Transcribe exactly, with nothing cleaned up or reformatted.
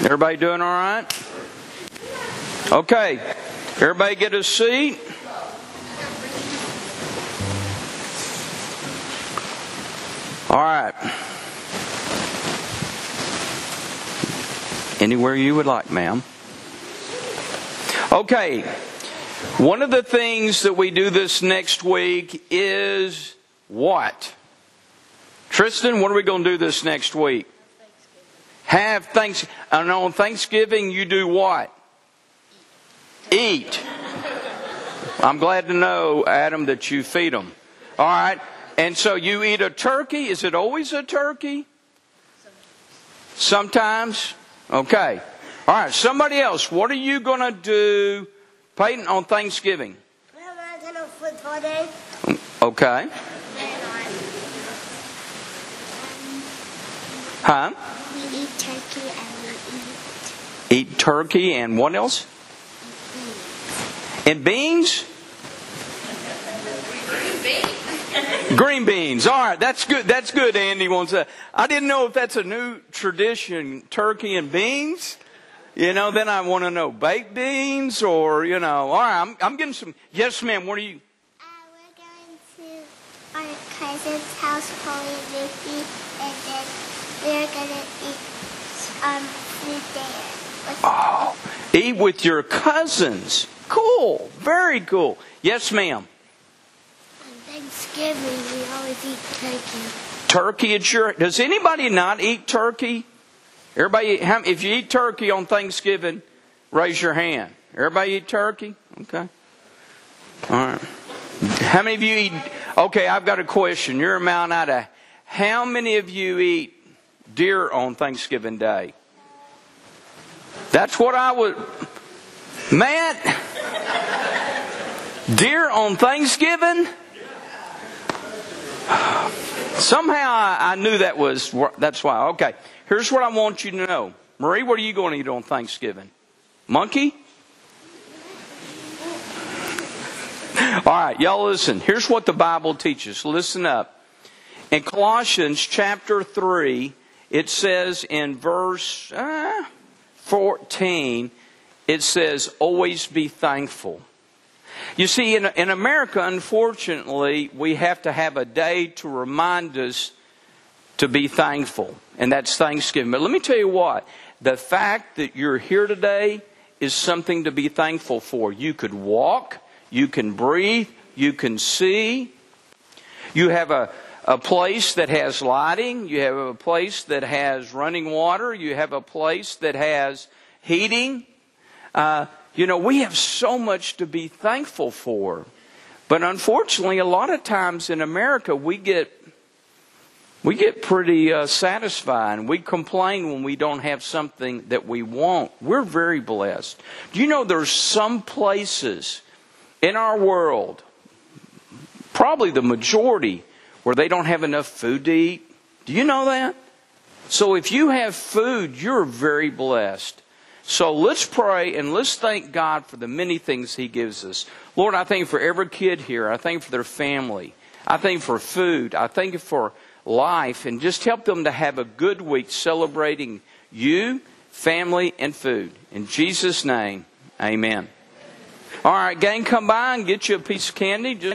Everybody doing all right? Okay. Everybody get a seat. All right. Anywhere you would like, ma'am. Okay. One of the things that we do this next week is what? Tristan, what are we going to do this next week? Have Thanksgiving. And on Thanksgiving, you do what? Eat. I'm glad to know, Adam, that you feed them. All right. And so you eat a turkey. Is it always a turkey? Sometimes. Okay. All right. Somebody else. What are you going to do, Peyton, on Thanksgiving? We're going to football day. Okay. Huh? We eat turkey and we eat. Eat turkey and what else? And beans? Green beans. Green beans. All right, that's good. That's good. Andy wants that. I didn't know if that's a new tradition, turkey and beans. You know, then I want to know baked beans or, you know. All right, I'm, I'm getting some. Yes, ma'am. What are you? Uh, we're going to our cousin's house, Polly and Vicky, and then we're going to eat um, food there. Oh, eat with your cousins. Cool. Very cool. Yes, ma'am. On Thanksgiving, we always eat turkey. Turkey at your... Does anybody not eat turkey? Everybody, if you eat turkey on Thanksgiving, raise your hand. Everybody eat turkey? Okay. All right. How many of you eat... Okay, I've got a question. You're in Mount Ida. How many of you eat deer on Thanksgiving Day? That's what I would... Matt? Deer on Thanksgiving? Somehow I, I knew that was... That's why. Okay. Here's what I want you to know. Marie, what are you going to eat on Thanksgiving? Monkey? All right, y'all listen. Here's what the Bible teaches. Listen up. In Colossians chapter three, it says in verse uh, fourteen, it says, always be thankful. You see, in, in America, unfortunately, we have to have a day to remind us to be thankful. And that's Thanksgiving. But let me tell you what. The fact that you're here today is something to be thankful for. You could walk. You can breathe. You can see. You have a, a place that has lighting. You have a place that has running water. You have a place that has heating. Uh, you know, we have so much to be thankful for. But unfortunately, a lot of times in America, we get we get pretty uh, satisfied. And we complain when we don't have something that we want. We're very blessed. Do you know there's some places in our world, probably the majority, where they don't have enough food to eat? Do you know that? So if you have food, you're very blessed. So let's pray and let's thank God for the many things He gives us. Lord, I thank you for every kid here. I thank you for their family. I thank you for food. I thank you for life. And just help them to have a good week celebrating you, family, and food. In Jesus' name, amen. All right, gang, come by and get you a piece of candy. Just